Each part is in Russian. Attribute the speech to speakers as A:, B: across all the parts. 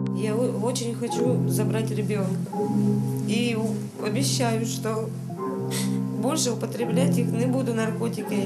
A: Я очень хочу забрать ребенка. И обещаю, что больше употреблять их не буду, наркотики.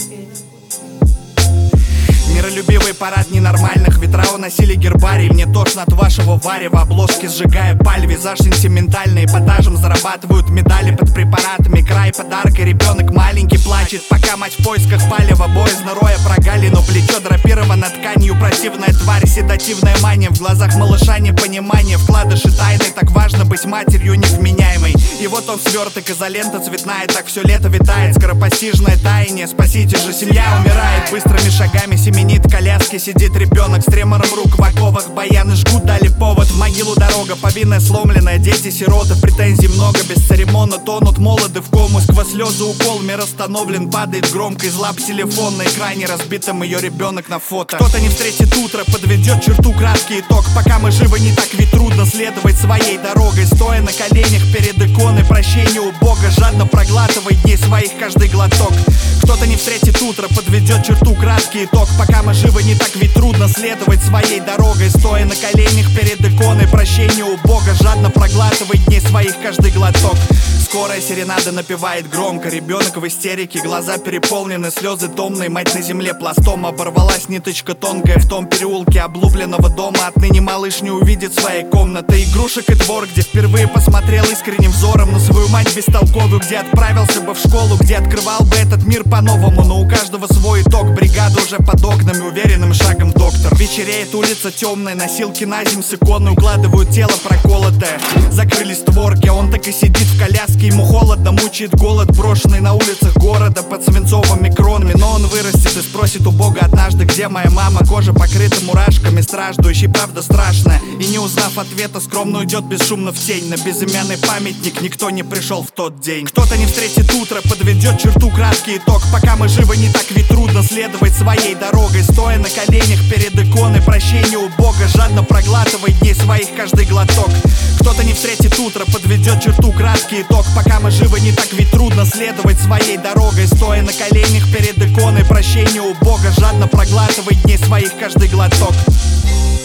B: Миролюбивый парад ненормальных, ветра уносили гербарий. Мне тошно от вашего варева, обложки сжигая паль. Визаж сентиментальный, эпатажем зарабатывают медали под препаратами. Край подарка, ребенок маленький плачет, пока мать в поисках палева. Боязно роя прогалину, плечо драпировано тканью. Противная тварь, седативная мания. В глазах малыша непонимание, вкладыши тайны. Так важно быть матерью невменяемой. И вот он сверток, изолента цветная. Так все лето витает, скоропостижное таяние. Спасите же, семья умирает. Быстрыми шагами семенит коляски, сидит ребенок с тремором рук в оковах. Баяны жгут, дали повод, в могилу дорога. Повинная сломленная, дети сироты, претензий много. Бесцеремонно тонут молоды в кому. Сквозь слезы укол, мир остановлен, падает громко из лап телефон. На экране разбитым ее ребенок на фото. Кто-то не встретит утро, подведет черту, краткий итог. Пока мы живы, не так ведь трудно следовать своей дорогой. Стоя на коленях перед иконой прощения у Бога, жадно проглатывай дней своих каждый глоток. Кто-то не встретит утро, подведет черту, краткий итог. Пока мы живы, не так ведь трудно следовать своей дорогой. Стоя на коленях перед иконой прощения у Бога, жадно проглатывай дней своих каждый глоток. Скорая серенада напевает громко, ребенок в истерике, глаза переполнены, слезы томные. Мать на земле пластом, оборвалась ниточка тонкая в том переулке облупленного дома. Отныне малыш не увидит своей комнаты игрушек и двор, где впервые посмотрел искренним взором на свою мать бестолковую, где отправился бы в школу, где открывал бы этот мир по-новому. Но у каждого свой итог, бригада уже под окнами, уверенным шагом доктор. Вечереет улица темная, носилки на зим с иконой укладывают тело проколотое. Закрылись створки, а он так и сидит в коляске. Ему холодно, мучает голод, брошенный на улицах города под свинцовыми кронами. Но он вырастет и спросит у Бога однажды, где моя мама. Кожа покрыта мурашками, страждущей, правда страшная. И не узнав ответа, скромно уйдет бесшумно в тень. На безымянный памятник никто не пришел в тот день. Кто-то не встретит утро, подведет черту, краткий итог. Пока мы живы, не так ведь трудно следовать своей дорогой. Стоя на коленях перед иконой прощения у Бога, жадно проглатывай дней своих каждый глоток. Кто-то не встретит утро, подведет черту, краткий итог. Пока мы живы, не так ведь трудно следовать своей дорогой. Стоя на коленях перед иконой прощения у Бога, жадно проглатывай дней своих каждый глоток.